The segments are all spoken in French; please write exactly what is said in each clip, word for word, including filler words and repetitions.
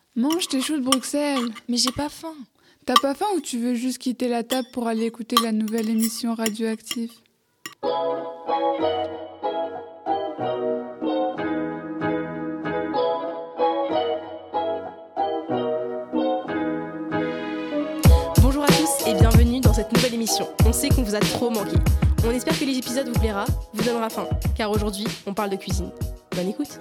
Mange tes choux de Bruxelles. Mais j'ai pas faim. T'as pas faim ou tu veux juste quitter la table pour aller écouter la nouvelle émission Radioactive? Bonjour à tous et bienvenue dans cette nouvelle émission. On sait qu'on vous a trop manqué. On espère que les épisodes vous plaira, vous donnera faim, car aujourd'hui, on parle de cuisine. Bonne écoute.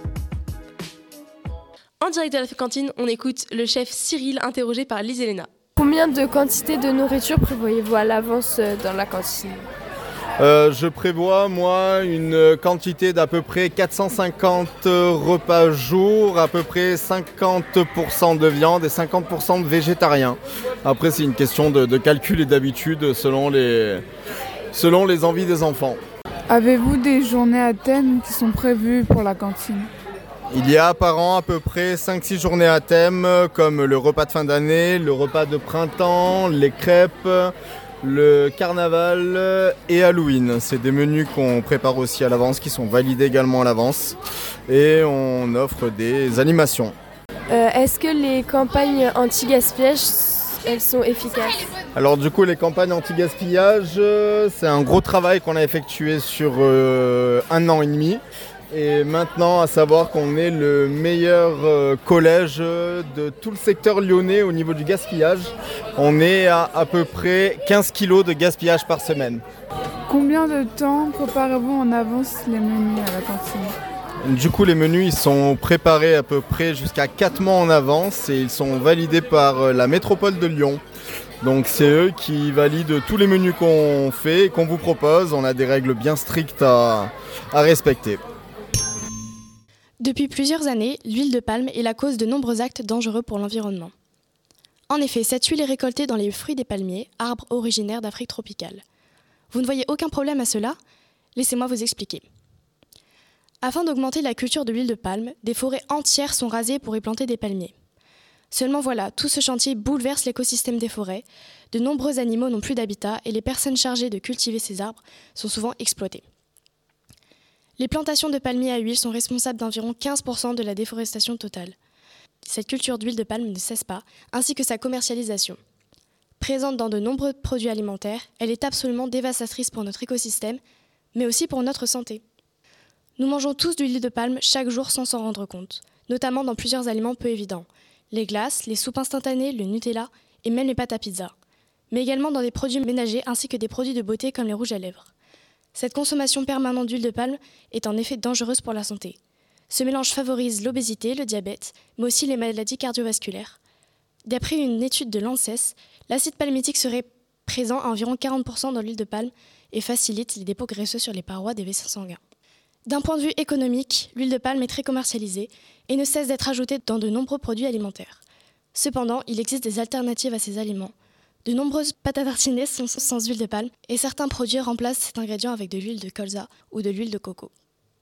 En direct de la cantine, on écoute le chef Cyril interrogé par Lise Elena. Combien de quantité de nourriture prévoyez-vous à l'avance dans la cantine ? Euh, je prévois, moi, une quantité d'à peu près quatre cent cinquante repas jour, à peu près cinquante pour cent de viande et cinquante pour cent de végétarien. Après, c'est une question de, de calcul et d'habitude selon les, selon les envies des enfants. Avez-vous des journées à thème qui sont prévues pour la cantine? Il y a par an à peu près cinq six journées à thème, comme le repas de fin d'année, le repas de printemps, les crêpes, le carnaval et Halloween. C'est des menus qu'on prépare aussi à l'avance, qui sont validés également à l'avance. Et on offre des animations. Euh, est-ce que les campagnes anti-gaspillage, elles sont efficaces ? Alors du coup, les campagnes anti-gaspillage, c'est un gros travail qu'on a effectué sur euh, un an et demi. Et maintenant, à savoir qu'on est le meilleur euh, collège de tout le secteur lyonnais au niveau du gaspillage. On est à à peu près quinze kilos de gaspillage par semaine. Combien de temps préparez-vous en avance les menus à la cantine? Du coup, les menus ils sont préparés à peu près jusqu'à quatre mois en avance et ils sont validés par la métropole de Lyon. Donc c'est eux qui valident tous les menus qu'on fait et qu'on vous propose. On a des règles bien strictes à, à respecter. Depuis plusieurs années, l'huile de palme est la cause de nombreux actes dangereux pour l'environnement. En effet, cette huile est récoltée dans les fruits des palmiers, arbres originaires d'Afrique tropicale. Vous ne voyez aucun problème à cela ? Laissez-moi vous expliquer. Afin d'augmenter la culture de l'huile de palme, des forêts entières sont rasées pour y planter des palmiers. Seulement voilà, tout ce chantier bouleverse l'écosystème des forêts, de nombreux animaux n'ont plus d'habitat et les personnes chargées de cultiver ces arbres sont souvent exploitées. Les plantations de palmiers à huile sont responsables d'environ quinze pour cent de la déforestation totale. Cette culture d'huile de palme ne cesse pas, ainsi que sa commercialisation. Présente dans de nombreux produits alimentaires, elle est absolument dévastatrice pour notre écosystème, mais aussi pour notre santé. Nous mangeons tous de l'huile de palme chaque jour sans s'en rendre compte, notamment dans plusieurs aliments peu évidents. Les glaces, les soupes instantanées, le Nutella et même les pâtes à pizza. Mais également dans des produits ménagers ainsi que des produits de beauté comme les rouges à lèvres. Cette consommation permanente d'huile de palme est en effet dangereuse pour la santé. Ce mélange favorise l'obésité, le diabète, mais aussi les maladies cardiovasculaires. D'après une étude de l'ANSES, l'acide palmitique serait présent à environ quarante pour cent dans l'huile de palme et facilite les dépôts graisseux sur les parois des vaisseaux sanguins. D'un point de vue économique, l'huile de palme est très commercialisée et ne cesse d'être ajoutée dans de nombreux produits alimentaires. Cependant, il existe des alternatives à ces aliments. De nombreuses pâtes à tartiner sont sans huile de palme et certains produits remplacent cet ingrédient avec de l'huile de colza ou de l'huile de coco.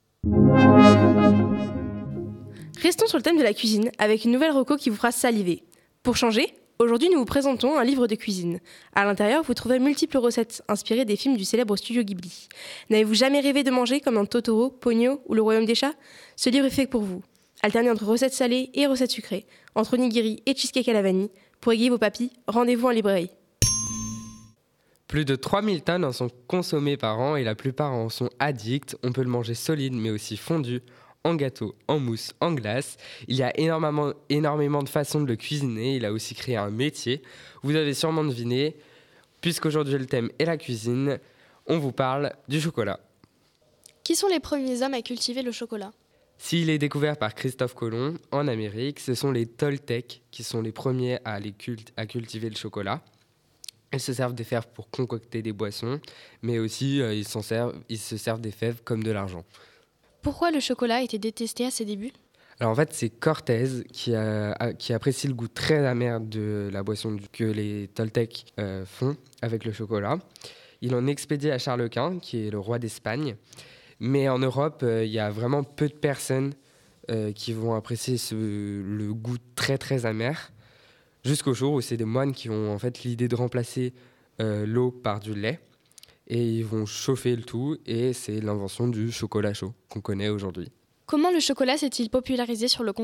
Restons sur le thème de la cuisine avec une nouvelle reco qui vous fera saliver. Pour changer, aujourd'hui nous vous présentons un livre de cuisine. À l'intérieur, vous trouverez multiples recettes inspirées des films du célèbre studio Ghibli. N'avez-vous jamais rêvé de manger comme dans Totoro, Ponyo ou Le Royaume des Chats ? Ce livre est fait pour vous. Alternez entre recettes salées et recettes sucrées, entre nigiri et cheesecake à la vanille. Pour égayer vos papilles, rendez-vous en librairie. Plus de trois mille tonnes en sont consommées par an et la plupart en sont addicts. On peut le manger solide mais aussi fondu, en gâteau, en mousse, en glace. Il y a énormément, énormément de façons de le cuisiner. Il a aussi créé un métier. Vous avez sûrement deviné, puisqu'aujourd'hui le thème est la cuisine, on vous parle du chocolat. Qui sont les premiers hommes à cultiver le chocolat ? S'il est découvert par Christophe Colomb en Amérique, ce sont les Toltecs qui sont les premiers à, les cult- à cultiver le chocolat. Ils se servent des fèves pour concocter des boissons, mais aussi euh, ils, s'en servent, ils se servent des fèves comme de l'argent. Pourquoi le chocolat était détesté à ses débuts ? Alors en fait, c'est Cortés qui, a, qui apprécie le goût très amer de la boisson que les Toltecs euh, font avec le chocolat. Il en expédie à Charles Quint, qui est le roi d'Espagne. Mais en Europe, il euh, y a vraiment peu de personnes euh, qui vont apprécier ce, le goût très très amer, jusqu'au jour où c'est des moines qui ont en fait l'idée de remplacer euh, l'eau par du lait, et ils vont chauffer le tout, et c'est l'invention du chocolat chaud qu'on connaît aujourd'hui. Comment le chocolat s'est-il popularisé sur le continent ?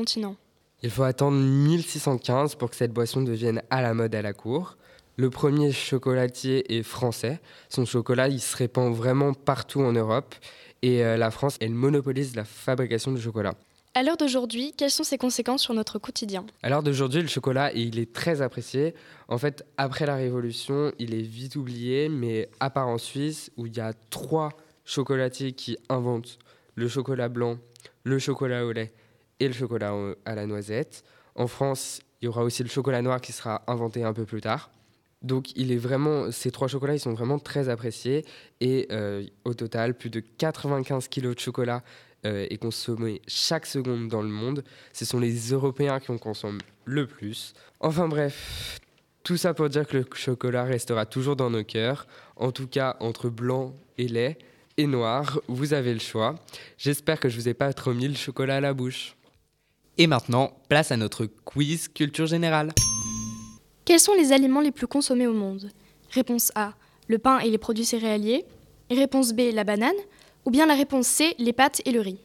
Il faut attendre mille six cent quinze pour que cette boisson devienne à la mode à la cour. Le premier chocolatier est français. Son chocolat, il se répand vraiment partout en Europe. Et euh, la France, elle monopolise la fabrication du chocolat. À l'heure d'aujourd'hui, quelles sont ses conséquences sur notre quotidien ? À l'heure d'aujourd'hui, le chocolat, il est très apprécié. En fait, après la Révolution, il est vite oublié, mais à part en Suisse, où il y a trois chocolatiers qui inventent le chocolat blanc, le chocolat au lait et le chocolat à la noisette. En France, il y aura aussi le chocolat noir qui sera inventé un peu plus tard. Donc, il est vraiment, ces trois chocolats, ils sont vraiment très appréciés. Et euh, au total, plus de quatre-vingt-quinze kilos de chocolat euh, est consommé chaque seconde dans le monde. Ce sont les Européens qui en consomment le plus. Enfin bref, tout ça pour dire que le chocolat restera toujours dans nos cœurs. En tout cas, entre blanc et lait et noir, vous avez le choix. J'espère que je vous ai pas trop mis le chocolat à la bouche. Et maintenant, place à notre quiz culture générale. Quels sont les aliments les plus consommés au monde ? Réponse A, le pain et les produits céréaliers. Réponse B, la banane. Ou bien la réponse C, les pâtes et le riz.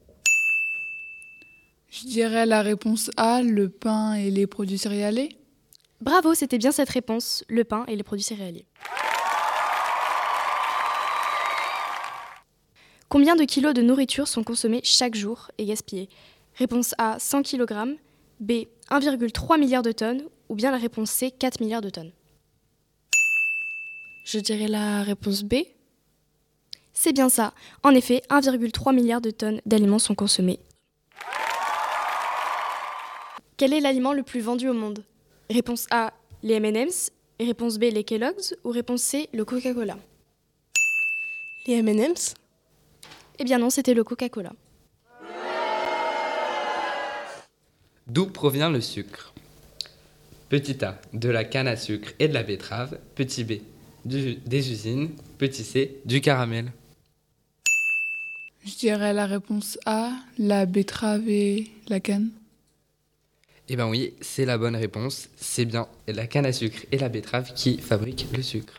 Je dirais la réponse A, le pain et les produits céréaliers. Bravo, c'était bien cette réponse, le pain et les produits céréaliers. Combien de kilos de nourriture sont consommés chaque jour et gaspillés ? Réponse A, cent kilogrammes. B, un virgule trois milliard de tonnes. Ou bien la réponse C, quatre milliards de tonnes. Je dirais la réponse B. C'est bien ça. En effet, un virgule trois milliard de tonnes d'aliments sont consommés. Quel est l'aliment le plus vendu au monde ? Réponse A, les M and M's. Réponse B, les Kellogg's. Ou réponse C, le Coca-Cola. Les M and M's ? Eh bien non, c'était le Coca-Cola. D'où provient le sucre ? Petit A, de la canne à sucre et de la betterave. Petit B, du, des usines. Petit C, du caramel. Je dirais la réponse A, la betterave et la canne. Eh bien oui, c'est la bonne réponse. C'est bien la canne à sucre et la betterave qui fabriquent le sucre.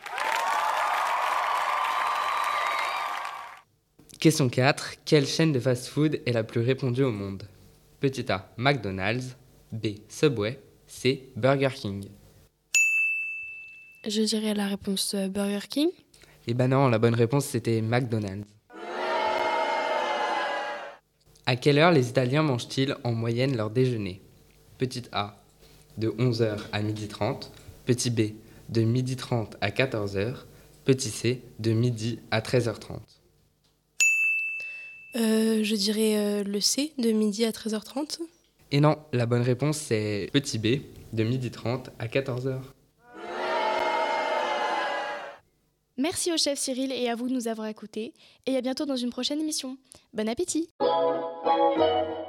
Question quatre. Quelle chaîne de fast-food est la plus répandue au monde ? Petit A, McDonald's. B, Subway. C, Burger King. Je dirais la réponse Burger King. Eh ben non, la bonne réponse c'était McDonald's. À quelle heure les Italiens mangent-ils en moyenne leur déjeuner ? Petit A, de onze heures à midi trente. Petit B, de midi trente à quatorze heures. Petit C, de midi à treize heures trente. Euh, je dirais euh, le C, de midi à treize heures trente. Et non, la bonne réponse c'est petit B, de midi trente à quatorze heures. Merci au chef Cyril et à vous de nous avoir écoutés. Et à bientôt dans une prochaine émission. Bon appétit!